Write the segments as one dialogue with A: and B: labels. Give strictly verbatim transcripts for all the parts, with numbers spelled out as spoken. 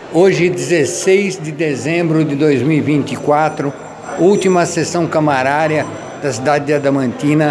A: Hoje, dezesseis de dezembro de dois mil e vinte e quatro, última sessão camarária da cidade de Adamantina.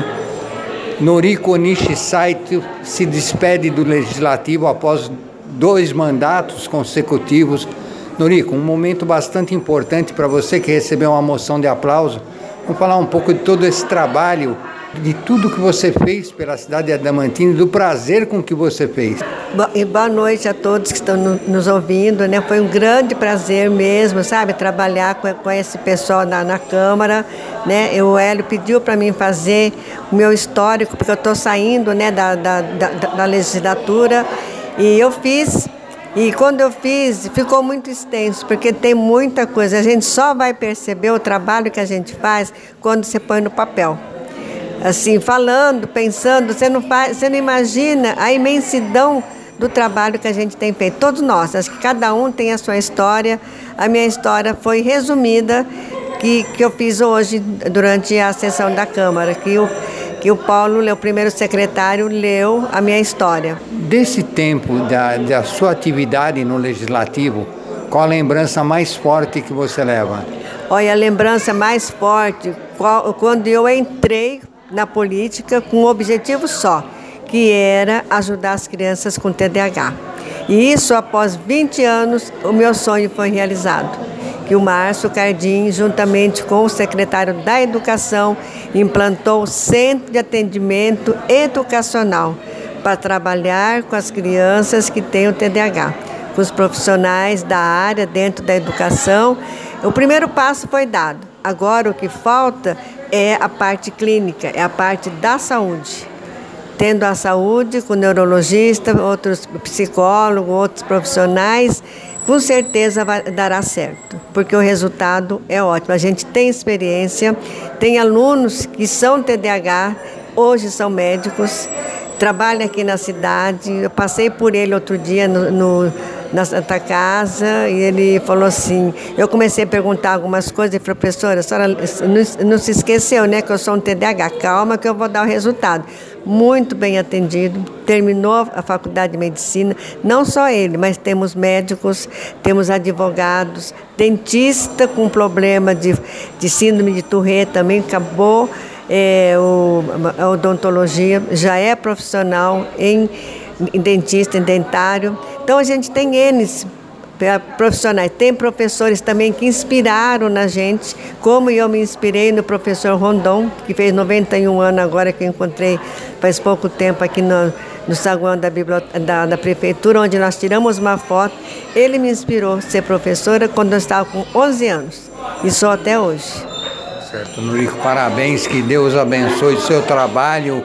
A: Noriko Onishi Saito se despede do Legislativo após dois mandatos consecutivos. Noriko, um momento bastante importante para você que recebeu uma moção de aplauso. Vamos falar um pouco de todo esse trabalho, de tudo que você fez pela cidade de Adamantina e do prazer com que você fez.
B: E boa noite a todos que estão no, nos ouvindo, né? Foi um grande prazer mesmo, sabe, trabalhar com, com esse pessoal na, na Câmara, né? O Hélio pediu para mim fazer o meu histórico, porque eu estou saindo, né, da, da, da, da legislatura, e eu fiz. E quando eu fiz, ficou muito extenso, porque tem muita coisa. A gente só vai perceber o trabalho que a gente faz quando você põe no papel. Assim, falando, pensando, você não, faz, você não imagina a imensidão do trabalho que a gente tem feito. Todos nós, acho que cada um tem a sua história. A minha história foi resumida, que, que eu fiz hoje, durante a sessão da Câmara, que o, que o Paulo, o primeiro secretário, leu a minha história.
A: Desse tempo, da, da sua atividade no Legislativo, qual a lembrança mais forte que você leva?
B: Olha, a lembrança mais forte, qual, quando eu entrei na política com um objetivo só, que era ajudar as crianças com T D A H. E isso, após vinte anos, o meu sonho foi realizado. Que o Márcio Cardim, juntamente com o secretário da Educação, implantou o Centro de Atendimento Educacional para trabalhar com as crianças que têm o T D A H, com os profissionais da área dentro da educação. O primeiro passo foi dado. Agora o que falta é a parte clínica, é a parte da saúde. Tendo a saúde com neurologista, outros psicólogos, outros profissionais, com certeza vai, dará certo, porque o resultado é ótimo. A gente tem experiência, tem alunos que são T D A H, hoje são médicos, trabalham aqui na cidade. Eu passei por ele outro dia no, no na Santa Casa, e ele falou assim, eu comecei a perguntar algumas coisas, e falei, professora, a senhora não, não se esqueceu, né, que eu sou um T D A H, calma que eu vou dar o resultado. Muito bem atendido, terminou a faculdade de medicina, não só ele, mas temos médicos, temos advogados, dentista com problema de, de síndrome de Tourette também, acabou é, o, a odontologia, já é profissional em em dentista, em dentário. Então a gente tem N profissionais, tem professores também que inspiraram na gente, como eu me inspirei no professor Rondon, que fez noventa e um anos agora, que eu encontrei faz pouco tempo aqui no, no saguão da, da, da prefeitura, onde nós tiramos uma foto. Ele me inspirou a ser professora quando eu estava com onze anos, e sou até hoje.
A: Certo, Noriko, parabéns, que Deus abençoe o seu trabalho.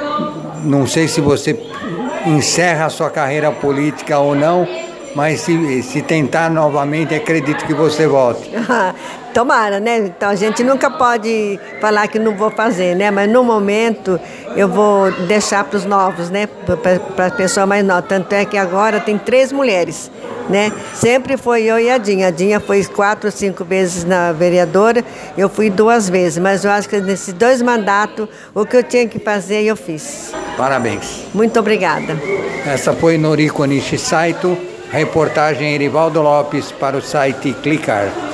A: Não sei se você encerra a sua carreira política ou não, mas se, se tentar novamente, acredito que você volte.
B: Tomara, né? Então a gente nunca pode falar que não vou fazer, né? Mas no momento eu vou deixar para os novos, né? Para as pessoas mais novas. Tanto é que agora tem três mulheres, né? Sempre foi eu e a Dinha. A Dinha foi quatro ou cinco vezes na vereadora, eu fui duas vezes. Mas eu acho que nesses dois mandatos, o que eu tinha que fazer, eu fiz.
A: Parabéns.
B: Muito obrigada.
A: Essa foi Noriko Onishi Saito, reportagem Erivaldo Lopes para o site Clicar.